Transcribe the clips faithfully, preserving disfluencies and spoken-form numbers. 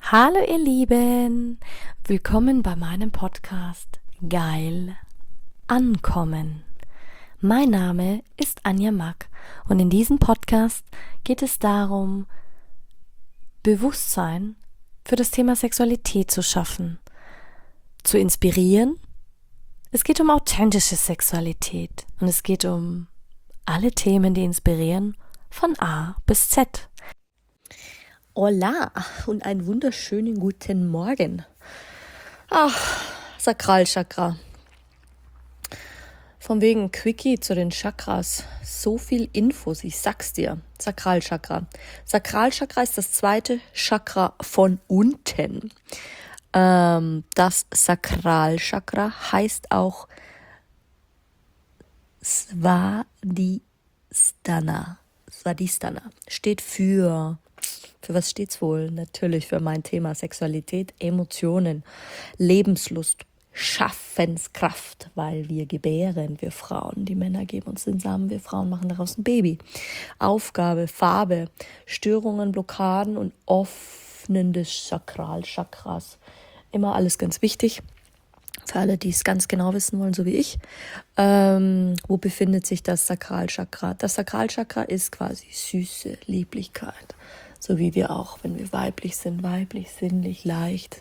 Hallo ihr Lieben, willkommen bei meinem Podcast Geil Ankommen. Mein Name ist Anja Mack und in diesem Podcast geht es darum, Bewusstsein für das Thema Sexualität zu schaffen, zu inspirieren. Es geht um authentische Sexualität und es geht um alle Themen, die inspirieren, von A bis Z. Hola und einen wunderschönen guten Morgen. Ach, Sakralchakra. Von wegen Quickie zu den Chakras. So viel Infos, ich sag's dir. Sakralchakra. Sakralchakra ist das zweite Chakra von unten. Ähm, das Sakralchakra heißt auch Svadhisthana. Svadhisthana steht für Für was steht's wohl? Natürlich für mein Thema Sexualität, Emotionen, Lebenslust, Schaffenskraft, weil wir gebären, wir Frauen. Die Männer geben uns den Samen, wir Frauen machen daraus ein Baby. Aufgabe, Farbe, Störungen, Blockaden und Öffnen des Sakralchakras. Immer alles ganz wichtig. Für alle, die es ganz genau wissen wollen, so wie ich. Ähm, wo befindet sich das Sakralchakra? Das Sakralchakra ist quasi süße Lieblichkeit. So wie wir auch, wenn wir weiblich sind, weiblich, sinnlich, leicht.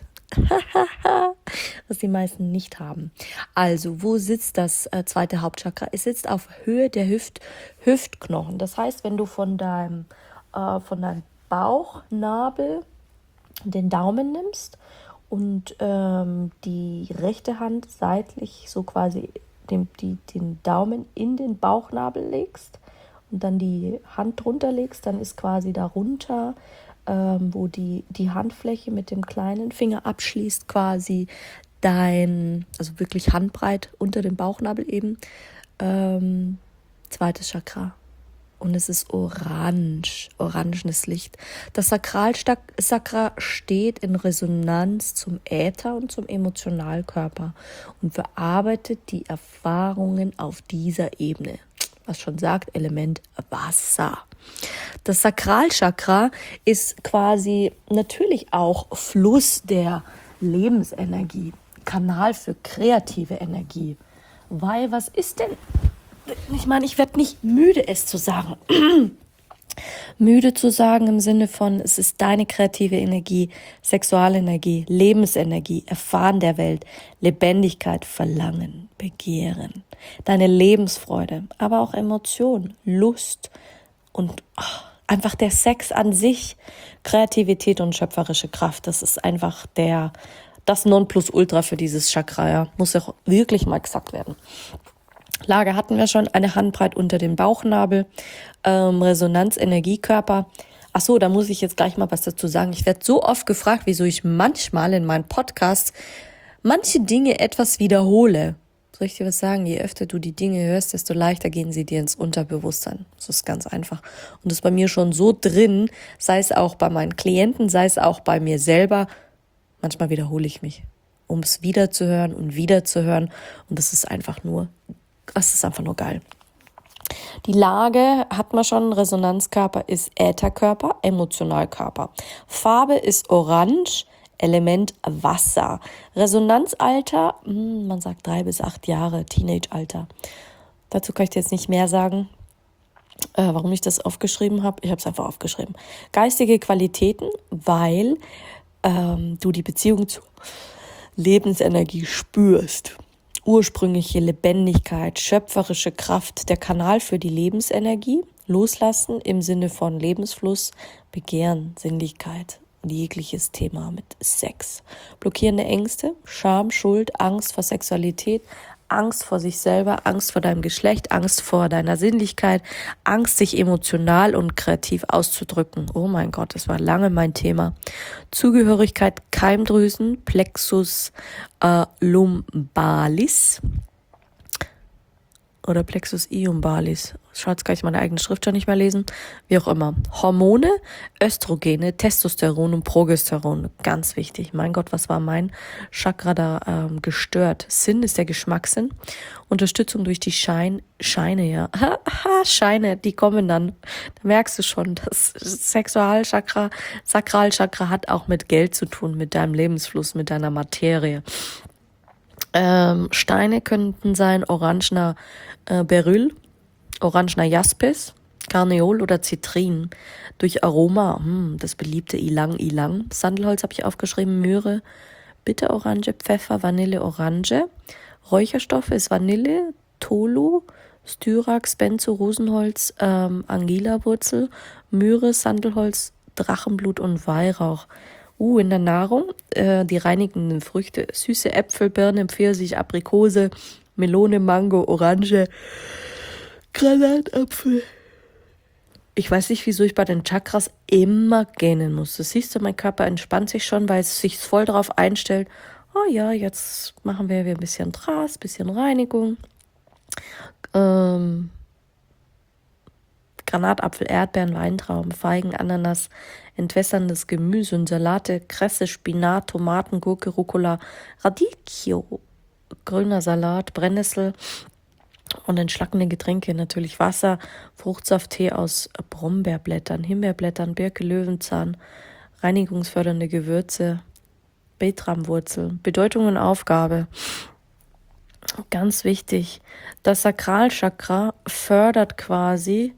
Was die meisten nicht haben. Also, wo sitzt das äh, zweite Hauptchakra? Es sitzt auf Höhe der Hüft, Hüftknochen. Das heißt, wenn du von deinem, äh, von deinem Bauchnabel den Daumen nimmst und ähm, die rechte Hand seitlich so quasi den, die, den Daumen in den Bauchnabel legst, und dann die Hand drunter legst, dann ist quasi darunter, ähm, wo die, die Handfläche mit dem kleinen Finger abschließt, quasi dein, also wirklich handbreit unter dem Bauchnabel eben, ähm, zweites Chakra. Und es ist orange, orangenes Licht. Das Sakralchakra steht in Resonanz zum Äther und zum Emotionalkörper und verarbeitet die Erfahrungen auf dieser Ebene. Was schon sagt, Element Wasser. Das Sakralchakra ist quasi natürlich auch Fluss der Lebensenergie, Kanal für kreative Energie. Weil was ist denn, ich meine, ich werde nicht müde, es zu sagen. Müde zu sagen im Sinne von, es ist deine kreative Energie, Sexualenergie, Lebensenergie, Erfahren der Welt, Lebendigkeit, Verlangen, Begehren, deine Lebensfreude, aber auch Emotion, Lust und oh, einfach der Sex an sich, Kreativität und schöpferische Kraft. Das ist einfach der, das Nonplusultra für dieses Chakra, ja. Muss ja wirklich mal gesagt werden. Lage hatten wir schon, eine Handbreit unter dem Bauchnabel, ähm, Resonanz, Energiekörper. Ach so, da muss ich jetzt gleich mal was dazu sagen. Ich werde so oft gefragt, wieso ich manchmal in meinen Podcasts manche Dinge etwas wiederhole. Soll ich dir was sagen? Je öfter du die Dinge hörst, desto leichter gehen sie dir ins Unterbewusstsein. Das ist ganz einfach. Und das ist bei mir schon so drin, sei es auch bei meinen Klienten, sei es auch bei mir selber. Manchmal wiederhole ich mich, um es wiederzuhören und wiederzuhören. Und das ist einfach nur Das ist einfach nur geil. Die Lage hat man schon, Resonanzkörper ist Ätherkörper, Emotionalkörper. Farbe ist orange, Element Wasser. Resonanzalter, man sagt drei bis acht Jahre, Teenagealter. Dazu kann ich dir jetzt nicht mehr sagen, äh, warum ich das aufgeschrieben habe. Ich habe es einfach aufgeschrieben. Geistige Qualitäten, weil ähm, du die Beziehung zur Lebensenergie spürst. Ursprüngliche Lebendigkeit, schöpferische Kraft, der Kanal für die Lebensenergie, Loslassen im Sinne von Lebensfluss, Begehren, Sinnlichkeit und jegliches Thema mit Sex. Blockierende Ängste, Scham, Schuld, Angst vor Sexualität, Angst vor sich selber, Angst vor deinem Geschlecht, Angst vor deiner Sinnlichkeit, Angst, sich emotional und kreativ auszudrücken. Oh mein Gott, das war lange mein Thema. Zugehörigkeit, Keimdrüsen, Plexus äh, lumbalis. oder Plexus iumbalis. Schaut, kann ich meine eigene Schrift schon nicht mehr lesen. Wie auch immer. Hormone, Östrogene, Testosteron und Progesteron. Ganz wichtig. Mein Gott, was war mein Chakra da ähm, gestört? Sinn ist der Geschmackssinn. Unterstützung durch die Schein, Scheine, ja. Haha, Scheine, die kommen dann. Da merkst du schon, das Sexualchakra, Sakralchakra hat auch mit Geld zu tun, mit deinem Lebensfluss, mit deiner Materie. Ähm, Steine könnten sein orangener äh, Beryl, orangener Jaspis, Karneol oder Zitrin. Durch Aroma, hm, das beliebte Ilang Ilang. Sandelholz habe ich aufgeschrieben, Möhre, Bitterorange, Pfeffer, Vanille, Orange. Räucherstoffe ist Vanille, Tolu, Styrax, Benzo, Rosenholz, ähm, Angela-Wurzel, Möhre, Sandelholz, Drachenblut und Weihrauch. Uh, in der Nahrung, äh, die reinigenden Früchte, süße Äpfel, Birne, Pfirsich, Aprikose, Melone, Mango, Orange, Granatapfel. Ich weiß nicht, wieso ich bei den Chakras immer gähnen muss. Das siehst du, mein Körper entspannt sich schon, weil es sich voll darauf einstellt, oh ja, jetzt machen wir ein bisschen Dras, ein bisschen Reinigung. Ähm, Granatapfel, Erdbeeren, Weintrauben, Feigen, Ananas, entwässerndes Gemüse und Salate, Kresse, Spinat, Tomaten, Gurke, Rucola, Radicchio, grüner Salat, Brennnessel und entschlackende Getränke, natürlich Wasser, Fruchtsaft, Tee aus Brombeerblättern, Himbeerblättern, Birke, Löwenzahn, reinigungsfördernde Gewürze, Betramwurzel. Bedeutung und Aufgabe. Ganz wichtig, das Sakralchakra fördert quasi.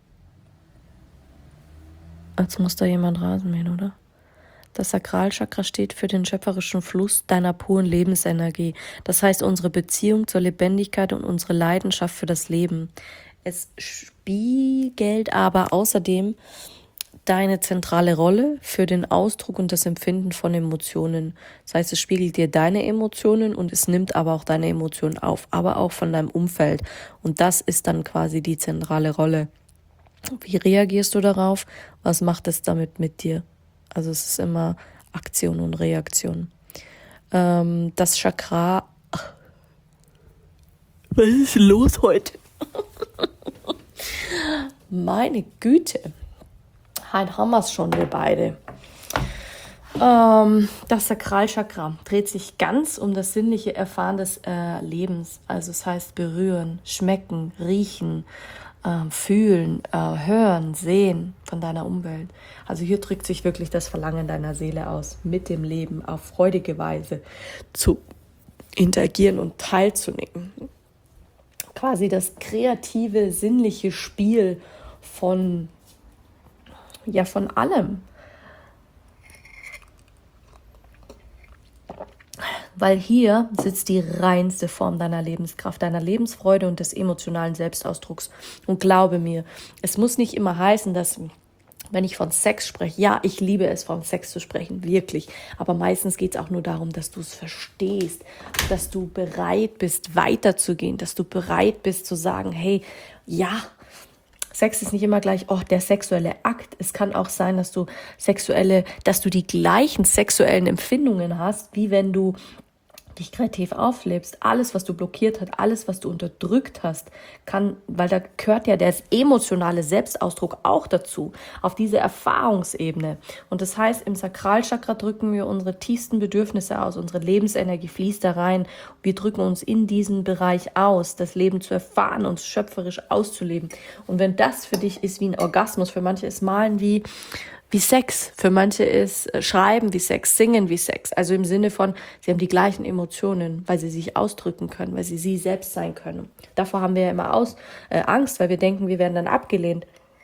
Jetzt muss da jemand Rasen mähen, oder? Das Sakralchakra steht für den schöpferischen Fluss deiner puren Lebensenergie. Das heißt, unsere Beziehung zur Lebendigkeit und unsere Leidenschaft für das Leben. Es spiegelt aber außerdem deine zentrale Rolle für den Ausdruck und das Empfinden von Emotionen. Das heißt, es spiegelt dir deine Emotionen und es nimmt aber auch deine Emotionen auf, aber auch von deinem Umfeld. Und das ist dann quasi die zentrale Rolle. Wie reagierst du darauf? Was macht es damit mit dir? Also es ist immer Aktion und Reaktion. Ähm, das Chakra... Was ist los heute? Meine Güte. Heute haben wir es schon, wir beide. Ähm, das Sakralchakra dreht sich ganz um das sinnliche Erfahren des äh, Lebens. Also es heißt berühren, schmecken, riechen, äh, fühlen, äh, hören, sehen von deiner Umwelt. Also hier drückt sich wirklich das Verlangen deiner Seele aus, mit dem Leben auf freudige Weise zu interagieren und teilzunehmen. Quasi das kreative, sinnliche Spiel von, ja, von allem. Weil hier sitzt die reinste Form deiner Lebenskraft, deiner Lebensfreude und des emotionalen Selbstausdrucks. Und glaube mir, es muss nicht immer heißen, dass, wenn ich von Sex spreche, ja, ich liebe es, von Sex zu sprechen, wirklich. Aber meistens geht es auch nur darum, dass du es verstehst, dass du bereit bist, weiterzugehen, dass du bereit bist zu sagen, hey, ja, Sex ist nicht immer gleich, oh, der sexuelle Akt. Es kann auch sein, dass du sexuelle, dass du die gleichen sexuellen Empfindungen hast, wie wenn du dich kreativ auflebst. Alles, was du blockiert hast, alles, was du unterdrückt hast, kann, weil da gehört ja der emotionale Selbstausdruck auch dazu, auf diese Erfahrungsebene. Und das heißt, im Sakralchakra drücken wir unsere tiefsten Bedürfnisse aus, unsere Lebensenergie fließt da rein. Wir drücken uns in diesen Bereich aus, das Leben zu erfahren, uns schöpferisch auszuleben. Und wenn das für dich ist wie ein Orgasmus, für manche ist Malen wie Wie Sex. Für manche ist Schreiben wie Sex, Singen wie Sex. Also im Sinne von, sie haben die gleichen Emotionen, weil sie sich ausdrücken können, weil sie sie selbst sein können. Davor haben wir ja immer aus, äh, Angst, weil wir denken, wir werden dann abgelehnt.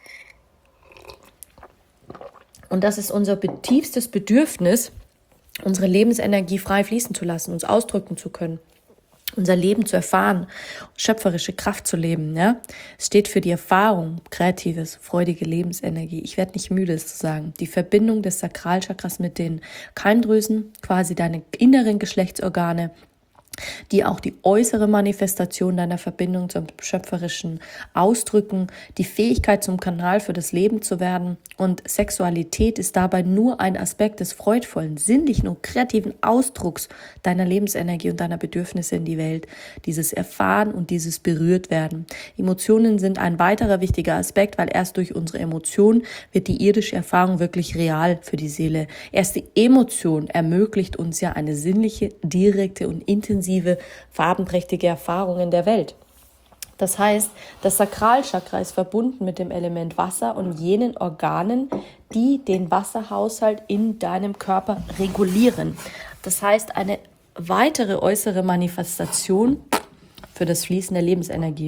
Und das ist unser tiefstes Bedürfnis, unsere Lebensenergie frei fließen zu lassen, uns ausdrücken zu können. Unser Leben zu erfahren, schöpferische Kraft zu leben. Ja? Es steht für die Erfahrung, kreatives, freudige Lebensenergie. Ich werde nicht müde, es zu sagen. Die Verbindung des Sakralchakras mit den Keimdrüsen, quasi deine inneren Geschlechtsorgane, die auch die äußere Manifestation deiner Verbindung zum schöpferischen Ausdrücken, die Fähigkeit zum Kanal für das Leben zu werden. Und Sexualität ist dabei nur ein Aspekt des freudvollen, sinnlichen und kreativen Ausdrucks deiner Lebensenergie und deiner Bedürfnisse in die Welt. Dieses Erfahren und dieses Berührtwerden. Emotionen sind ein weiterer wichtiger Aspekt, weil erst durch unsere Emotionen wird die irdische Erfahrung wirklich real für die Seele. Erst die Emotion ermöglicht uns ja eine sinnliche, direkte und intensive farbenprächtige Erfahrung in der Welt. Das heißt, das Sakralchakra ist verbunden mit dem Element Wasser und jenen Organen, die den Wasserhaushalt in deinem Körper regulieren. Das heißt, eine weitere äußere Manifestation für das Fließen der Lebensenergie.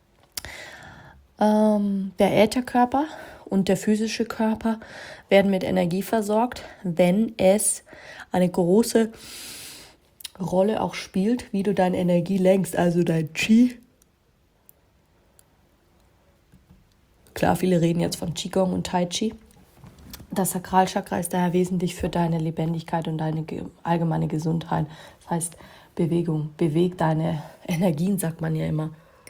Ähm, der Ätherkörper und der physische Körper werden mit Energie versorgt, wenn es eine große Rolle auch spielt, wie du deine Energie lenkst, also dein Qi. Klar, viele reden jetzt von Qigong und Tai Chi. Das Sakralchakra ist daher wesentlich für deine Lebendigkeit und deine allgemeine Gesundheit. Das heißt, Bewegung, beweg deine Energien, sagt man ja immer.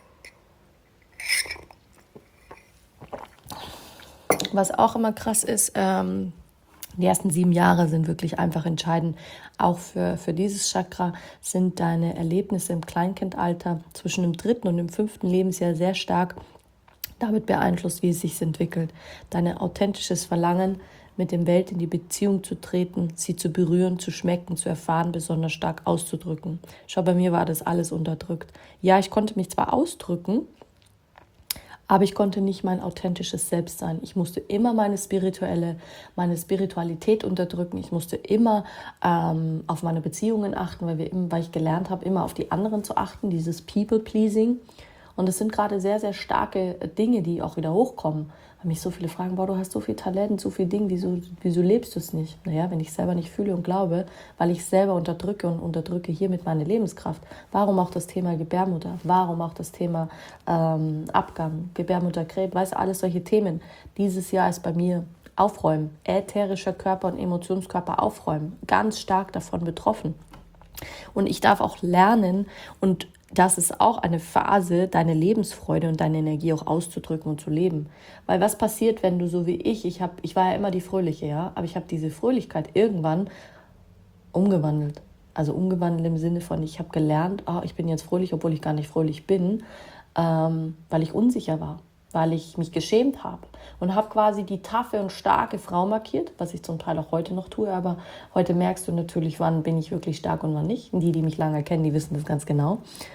Was auch immer krass ist, ähm, die ersten sieben Jahre sind wirklich einfach entscheidend. Auch für, für dieses Chakra sind deine Erlebnisse im Kleinkindalter zwischen dem dritten und dem fünften Lebensjahr sehr stark damit beeinflusst, wie es sich entwickelt. Dein authentisches Verlangen, mit der Welt in die Beziehung zu treten, sie zu berühren, zu schmecken, zu erfahren, besonders stark auszudrücken. Schau, bei mir war das alles unterdrückt. Ja, ich konnte mich zwar ausdrücken, aber ich konnte nicht mein authentisches Selbst sein. Ich musste immer meine spirituelle, meine Spiritualität unterdrücken. Ich musste immer ähm, auf meine Beziehungen achten, weil, wir, weil ich gelernt habe, immer auf die anderen zu achten, dieses People-Pleasing. Und es sind gerade sehr, sehr starke Dinge, die auch wieder hochkommen. Weil mich so viele fragen, boah, du hast so viel Talent, so viel Ding, wieso, wieso lebst du es nicht? Naja, wenn ich selber nicht fühle und glaube, weil ich selber unterdrücke und unterdrücke hiermit meine Lebenskraft. Warum auch das Thema Gebärmutter? Warum auch das Thema ähm, Abgang, Gebärmutterkrebs? Weißt du, alles solche Themen. Dieses Jahr ist bei mir Aufräumen. Ätherischer Körper und Emotionskörper aufräumen. Ganz stark davon betroffen. Und ich darf auch lernen, und das ist auch eine Phase, deine Lebensfreude und deine Energie auch auszudrücken und zu leben. Weil was passiert, wenn du so wie ich, ich, hab, ich war ja immer die Fröhliche, ja, aber ich habe diese Fröhlichkeit irgendwann umgewandelt. Also umgewandelt im Sinne von, ich habe gelernt, oh, ich bin jetzt fröhlich, obwohl ich gar nicht fröhlich bin, ähm, weil ich unsicher war, weil ich mich geschämt habe. Und habe quasi die taffe und starke Frau markiert, was ich zum Teil auch heute noch tue, aber heute merkst du natürlich, wann bin ich wirklich stark und wann nicht. Und die, die mich lange kennen, die wissen das ganz genau,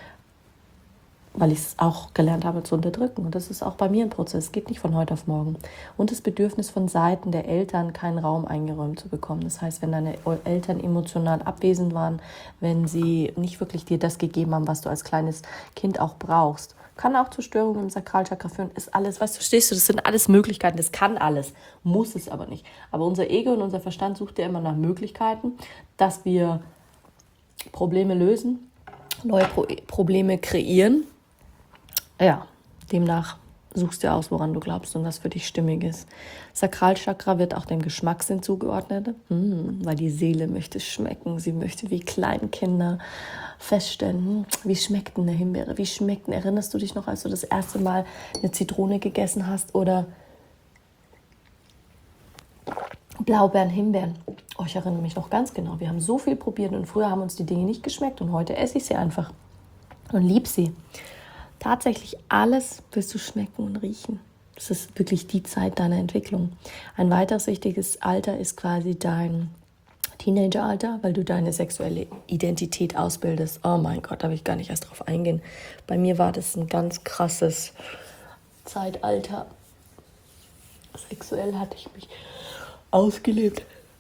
weil ich es auch gelernt habe zu unterdrücken. Und das ist auch bei mir ein Prozess, es geht nicht von heute auf morgen. Und das Bedürfnis von Seiten der Eltern, keinen Raum eingeräumt zu bekommen. Das heißt, wenn deine Eltern emotional abwesend waren, wenn sie nicht wirklich dir das gegeben haben, was du als kleines Kind auch brauchst, kann auch zu Störungen im Sakralchakra führen, ist alles, weißt du, verstehst du, das sind alles Möglichkeiten, das kann alles, muss es aber nicht. Aber unser Ego und unser Verstand sucht ja immer nach Möglichkeiten, dass wir Probleme lösen, neue Pro- Probleme kreieren. Ja, demnach suchst du aus, woran du glaubst und was für dich stimmig ist. Sakralchakra wird auch dem Geschmackssinn zugeordnet, hm, weil die Seele möchte schmecken. Sie möchte wie Kleinkinder feststellen, hm, wie schmeckt denn eine Himbeere? Wie schmeckt denn? Erinnerst du dich noch, als du das erste Mal eine Zitrone gegessen hast oder Blaubeeren, Himbeeren? Oh, ich erinnere mich noch ganz genau. Wir haben so viel probiert und früher haben uns die Dinge nicht geschmeckt und heute esse ich sie einfach und liebe sie. Tatsächlich alles wirst du schmecken und riechen. Das ist wirklich die Zeit deiner Entwicklung. Ein weiteres wichtiges Alter ist quasi dein Teenageralter, weil du deine sexuelle Identität ausbildest. Oh mein Gott, da will ich gar nicht erst drauf eingehen. Bei mir war das ein ganz krasses Zeitalter. Sexuell hatte ich mich ausgelebt.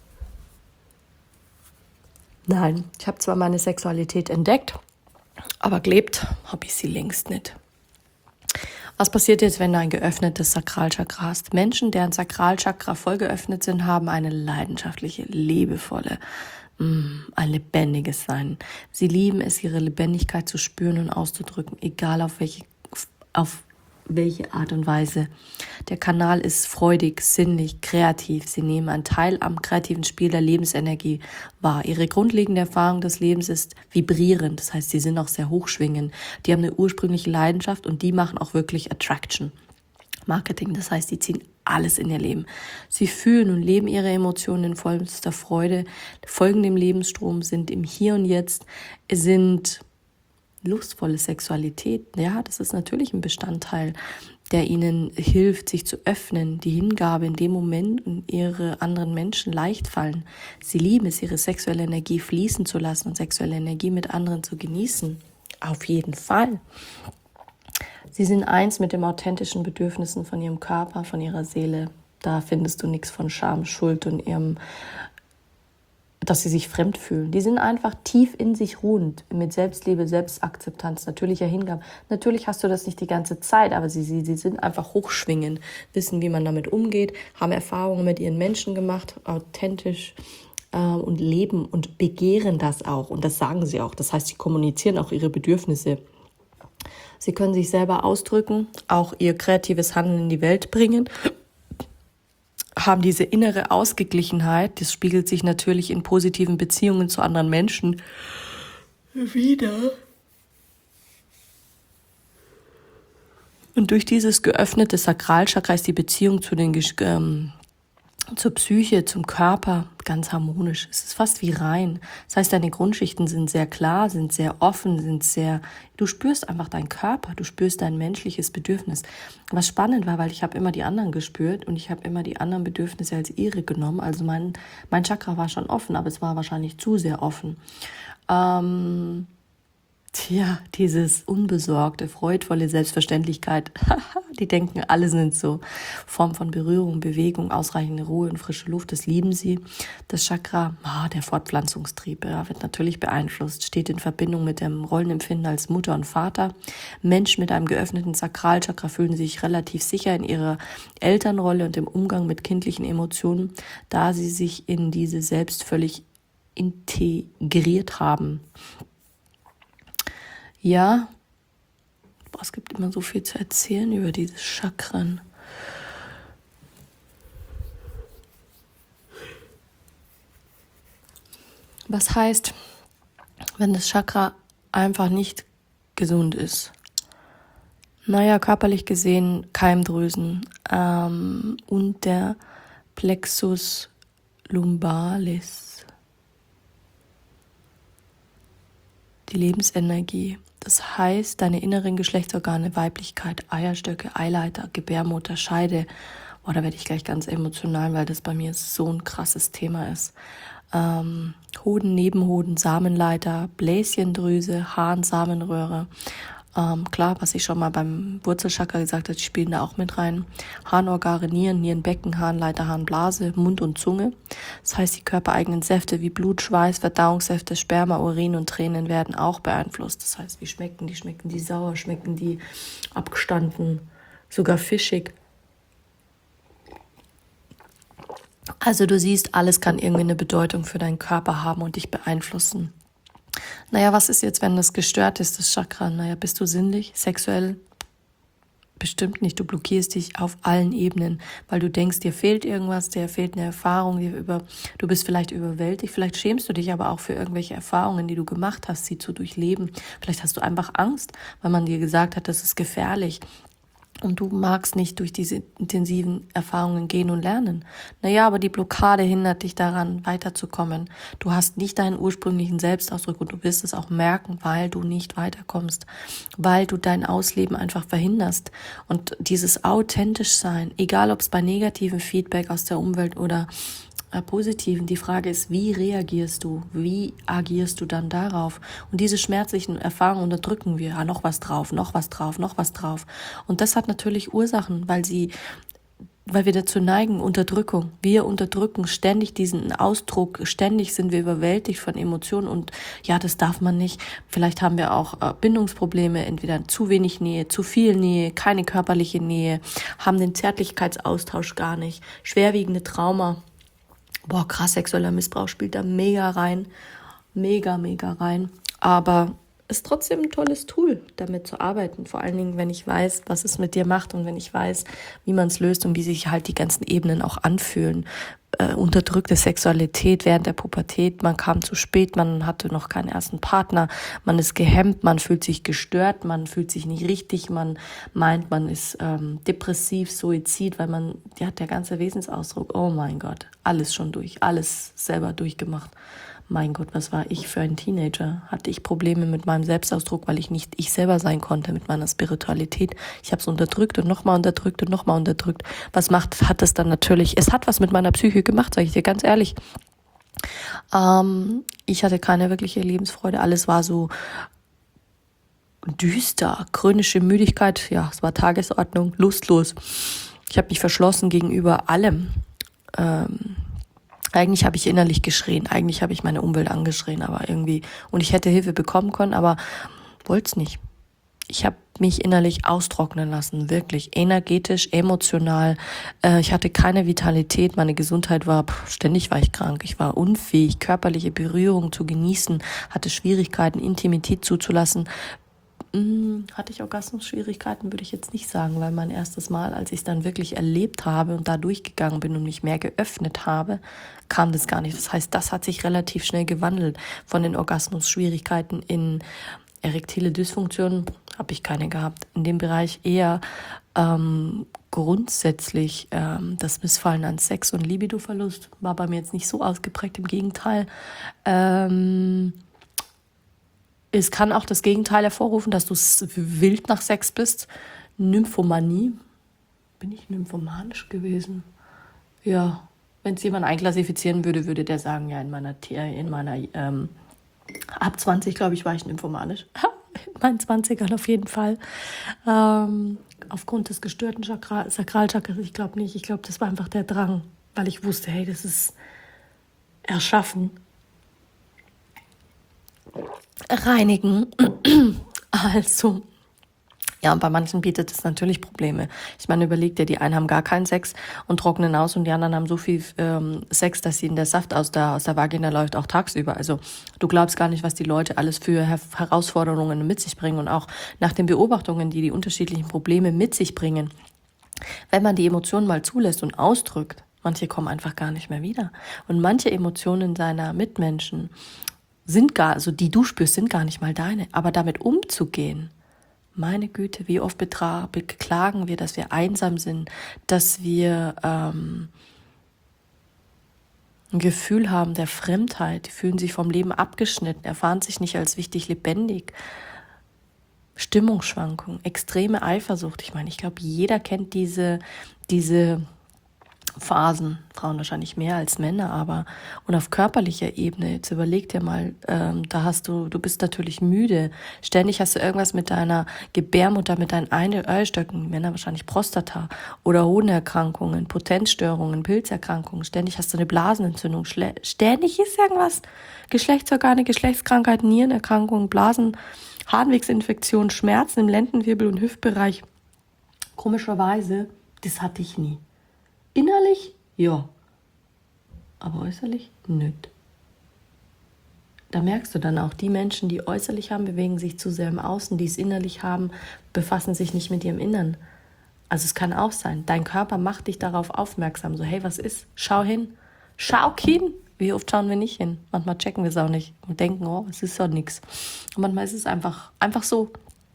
Nein, ich habe zwar meine Sexualität entdeckt, aber gelebt habe ich sie längst nicht. Was passiert jetzt, wenn du ein geöffnetes Sakralchakra hast? Menschen, deren Sakralchakra voll geöffnet sind, haben eine leidenschaftliche, liebevolle, ein lebendiges Sein. Sie lieben es, ihre Lebendigkeit zu spüren und auszudrücken, egal auf welche, auf welche Art und Weise. Der Kanal ist freudig, sinnlich, kreativ. Sie nehmen einen Teil am kreativen Spiel der Lebensenergie wahr. Ihre grundlegende Erfahrung des Lebens ist vibrierend. Das heißt, sie sind auch sehr hochschwingend. Die haben eine ursprüngliche Leidenschaft und die machen auch wirklich Attraction. Marketing, das heißt, die ziehen alles in ihr Leben. Sie fühlen und leben ihre Emotionen in vollster Freude, folgen dem Lebensstrom, sind im Hier und Jetzt, sind lustvolle Sexualität. Ja, das ist natürlich ein Bestandteil, der ihnen hilft, sich zu öffnen, die Hingabe in dem Moment und ihre anderen Menschen leicht fallen. Sie lieben es, ihre sexuelle Energie fließen zu lassen und sexuelle Energie mit anderen zu genießen. Auf jeden Fall. Sie sind eins mit den authentischen Bedürfnissen von ihrem Körper, von ihrer Seele. Da findest du nichts von Scham, Schuld und ihrem, dass sie sich fremd fühlen. Die sind einfach tief in sich ruhend, mit Selbstliebe, Selbstakzeptanz, natürlicher Hingabe. Natürlich hast du das nicht die ganze Zeit, aber sie, sie, sie sind einfach hochschwingend, wissen, wie man damit umgeht, haben Erfahrungen mit ihren Menschen gemacht, authentisch äh, und leben und begehren das auch. Und das sagen sie auch. Das heißt, sie kommunizieren auch ihre Bedürfnisse. Sie können sich selber ausdrücken, auch ihr kreatives Handeln in die Welt bringen, haben diese innere Ausgeglichenheit, das spiegelt sich natürlich in positiven Beziehungen zu anderen Menschen wieder. Und durch dieses geöffnete Sakralchakra ist die Beziehung zu den ähm, zur Psyche, zum Körper ganz harmonisch. Es ist fast wie rein. Das heißt, deine Grundschichten sind sehr klar, sind sehr offen, sind sehr, du spürst einfach deinen Körper, du spürst dein menschliches Bedürfnis. Was spannend war, weil ich habe immer die anderen gespürt und ich habe immer die anderen Bedürfnisse als ihre genommen. Also mein, mein Chakra war schon offen, aber es war wahrscheinlich zu sehr offen. Ähm, Tja, dieses unbesorgte, freudvolle Selbstverständlichkeit, die denken, alle sind so. Form von Berührung, Bewegung, ausreichende Ruhe und frische Luft, das lieben sie. Das Chakra, ah, der Fortpflanzungstrieb, ja, wird natürlich beeinflusst, steht in Verbindung mit dem Rollenempfinden als Mutter und Vater. Menschen mit einem geöffneten Sakralchakra fühlen sich relativ sicher in ihrer Elternrolle und im Umgang mit kindlichen Emotionen, da sie sich in diese selbst völlig integriert haben. Ja, boah, es gibt immer so viel zu erzählen über diese Chakren. Was heißt, wenn das Chakra einfach nicht gesund ist? Naja, körperlich gesehen Keimdrüsen ähm, und der Plexus lumbalis, die Lebensenergie. Das heißt, deine inneren Geschlechtsorgane, Weiblichkeit, Eierstöcke, Eileiter, Gebärmutter, Scheide. Boah, da werde ich gleich ganz emotional, weil das bei mir so ein krasses Thema ist. Ähm, Hoden, Nebenhoden, Samenleiter, Bläschendrüse, Harn, Samenröhre. Ähm, klar, was ich schon mal beim Wurzelchakra gesagt habe, die spielen da auch mit rein. Harnorgane, Nieren, Nierenbecken, Harnleiter, Harnblase, Mund und Zunge. Das heißt, die körpereigenen Säfte wie Blut, Schweiß, Verdauungssäfte, Sperma, Urin und Tränen werden auch beeinflusst. Das heißt, wie schmecken die? Schmecken die sauer? Schmecken die abgestanden? Sogar fischig? Also du siehst, alles kann irgendwie eine Bedeutung für deinen Körper haben und dich beeinflussen. Naja, was ist jetzt, wenn das gestört ist, das Chakra? Naja, bist du sinnlich, sexuell? Bestimmt nicht. Du blockierst dich auf allen Ebenen, weil du denkst, dir fehlt irgendwas, dir fehlt eine Erfahrung, dir über, du bist vielleicht überwältigt, vielleicht schämst du dich aber auch für irgendwelche Erfahrungen, die du gemacht hast, sie zu durchleben. Vielleicht hast du einfach Angst, weil man dir gesagt hat, das ist gefährlich. Und du magst nicht durch diese intensiven Erfahrungen gehen und lernen. Naja, aber die Blockade hindert dich daran, weiterzukommen. Du hast nicht deinen ursprünglichen Selbstausdruck und du wirst es auch merken, weil du nicht weiterkommst, weil du dein Ausleben einfach verhinderst. Und dieses authentisch sein, egal ob es bei negativem Feedback aus der Umwelt oder positiven. Die Frage ist, wie reagierst du? Wie agierst du dann darauf? Und diese schmerzlichen Erfahrungen unterdrücken wir. Ah, noch was drauf, noch was drauf, noch was drauf. Und das hat natürlich Ursachen, weil sie, weil wir dazu neigen, Unterdrückung. Wir unterdrücken ständig diesen Ausdruck. Ständig sind wir überwältigt von Emotionen und ja, das darf man nicht. Vielleicht haben wir auch Bindungsprobleme, entweder zu wenig Nähe, zu viel Nähe, keine körperliche Nähe, haben den Zärtlichkeitsaustausch gar nicht, schwerwiegende Trauma. Boah, krass, sexueller Missbrauch spielt da mega rein, mega, mega rein. Aber ist trotzdem ein tolles Tool, damit zu arbeiten. Vor allen Dingen, wenn ich weiß, was es mit dir macht und wenn ich weiß, wie man es löst und wie sich halt die ganzen Ebenen auch anfühlen. Äh, unterdrückte Sexualität während der Pubertät, man kam zu spät, man hatte noch keinen ersten Partner, man ist gehemmt, man fühlt sich gestört, man fühlt sich nicht richtig, man meint, man ist ähm, depressiv, Suizid, weil man, ja, der ganze Wesensausdruck, oh mein Gott, alles schon durch, alles selber durchgemacht. Mein Gott, was war ich für ein Teenager? Hatte ich Probleme mit meinem Selbstausdruck, weil ich nicht ich selber sein konnte mit meiner Spiritualität. Ich habe es unterdrückt und nochmal unterdrückt und nochmal unterdrückt. Was macht, hat es dann natürlich, es hat was mit meiner Psyche gemacht, sage ich dir ganz ehrlich. Ähm, ich hatte keine wirkliche Lebensfreude, alles war so düster, chronische Müdigkeit, ja, es war Tagesordnung, lustlos. Ich habe mich verschlossen gegenüber allem. Ähm, Eigentlich habe ich innerlich geschrien, eigentlich habe ich meine Umwelt angeschrien, aber irgendwie, und ich hätte Hilfe bekommen können, aber wollte es nicht. Ich habe mich innerlich austrocknen lassen, wirklich energetisch, emotional. Äh, ich hatte keine Vitalität, meine Gesundheit war, pff, ständig war ich krank, ich war unfähig, körperliche Berührung zu genießen, hatte Schwierigkeiten, Intimität zuzulassen. Hatte ich Orgasmusschwierigkeiten, würde ich jetzt nicht sagen, weil mein erstes Mal, als ich es dann wirklich erlebt habe und da durchgegangen bin und mich mehr geöffnet habe, kam das gar nicht. Das heißt, das hat sich relativ schnell gewandelt. Von den Orgasmusschwierigkeiten in erektile Dysfunktionen habe ich keine gehabt. In dem Bereich eher ähm, grundsätzlich ähm, das Missfallen an Sex und Libidoverlust war bei mir jetzt nicht so ausgeprägt, im Gegenteil. Ähm... Es kann auch das Gegenteil hervorrufen, dass du wild nach Sex bist. Nymphomanie. Bin ich nymphomanisch gewesen? Ja, wenn es jemand einklassifizieren würde, würde der sagen, ja, in meiner, in meiner ähm, ab zwanzig, glaube ich, war ich nymphomanisch. In meinen zwanzigern auf jeden Fall. Ähm, aufgrund des gestörten Chakra, Sakralchakras, ich glaube nicht. Ich glaube, das war einfach der Drang, weil ich wusste, hey, das ist erschaffen. Reinigen, also, ja, und bei manchen bietet es natürlich Probleme. Ich meine, überleg dir, die einen haben gar keinen Sex und trocknen aus und die anderen haben so viel ähm, Sex, dass ihnen der Saft aus der, aus der Vagina läuft, auch tagsüber. Also du glaubst gar nicht, was die Leute alles für Her- Herausforderungen mit sich bringen und auch nach den Beobachtungen, die die unterschiedlichen Probleme mit sich bringen. Wenn man die Emotionen mal zulässt und ausdrückt, manche kommen einfach gar nicht mehr wieder. Und manche Emotionen seiner Mitmenschen sind gar, also die du spürst, sind gar nicht mal deine. Aber damit umzugehen, meine Güte, wie oft betra- beklagen wir, dass wir einsam sind, dass wir ähm, ein Gefühl haben der Fremdheit, die fühlen sich vom Leben abgeschnitten, erfahren sich nicht als wichtig lebendig. Stimmungsschwankungen, extreme Eifersucht. Ich meine, ich glaube, jeder kennt diese, diese Phasen, Frauen wahrscheinlich mehr als Männer, aber und auf körperlicher Ebene, jetzt überleg dir mal, ähm, da hast du, du bist natürlich müde, ständig hast du irgendwas mit deiner Gebärmutter, mit deinen Eierstöcken, Männer wahrscheinlich Prostata oder Hodenerkrankungen, Potenzstörungen, Pilzerkrankungen, ständig hast du eine Blasenentzündung, schle- ständig ist irgendwas, Geschlechtsorgane, Geschlechtskrankheiten, Nierenerkrankungen, Blasen, Harnwegsinfektionen, Schmerzen im Lendenwirbel und Hüftbereich. Komischerweise, das hatte ich nie. Innerlich? Ja. Aber äußerlich? Nicht. Da merkst du dann auch, die Menschen, die äußerlich haben, bewegen sich zu sehr im Außen, die es innerlich haben, befassen sich nicht mit ihrem Innern. Also es kann auch sein, dein Körper macht dich darauf aufmerksam, so hey, was ist? Schau hin. Schau hin. Wie oft schauen wir nicht hin? Manchmal checken wir es auch nicht und denken, oh, es ist doch nichts. Und manchmal ist es einfach, einfach so.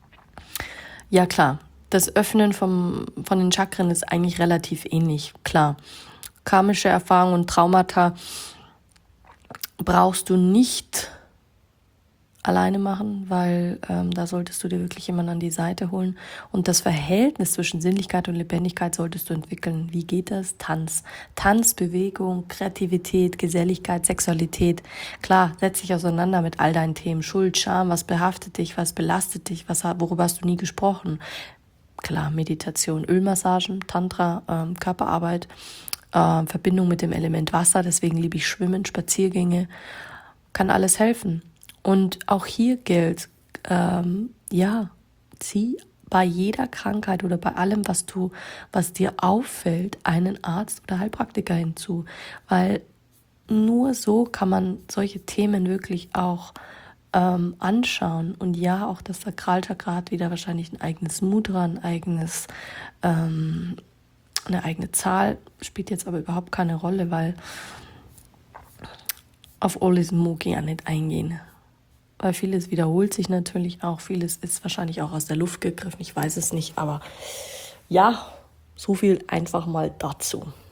Ja klar. Das Öffnen vom, von den Chakren ist eigentlich relativ ähnlich, klar. Karmische Erfahrungen und Traumata brauchst du nicht alleine machen, weil ähm, da solltest du dir wirklich jemanden an die Seite holen. Und das Verhältnis zwischen Sinnlichkeit und Lebendigkeit solltest du entwickeln. Wie geht das? Tanz. Tanz, Bewegung, Kreativität, Geselligkeit, Sexualität. Klar, setz dich auseinander mit all deinen Themen. Schuld, Scham, was behaftet dich, was belastet dich, was, worüber hast du nie gesprochen? Klar, Meditation, Ölmassagen, Tantra, ähm, Körperarbeit, äh, Verbindung mit dem Element Wasser, deswegen liebe ich Schwimmen, Spaziergänge, kann alles helfen. Und auch hier gilt, ähm, ja, zieh bei jeder Krankheit oder bei allem, was du, was dir auffällt, einen Arzt oder Heilpraktiker hinzu, weil nur so kann man solche Themen wirklich auch ähm, anschauen. Und ja, auch das Sakralchakra hat wieder wahrscheinlich ein eigenes Mudra, ein eigenes, ähm, eine eigene Zahl, spielt jetzt aber überhaupt keine Rolle, weil auf alles mag ich ja nicht eingehen. Weil vieles wiederholt sich natürlich auch, vieles ist wahrscheinlich auch aus der Luft gegriffen, ich weiß es nicht, aber ja, so viel einfach mal dazu.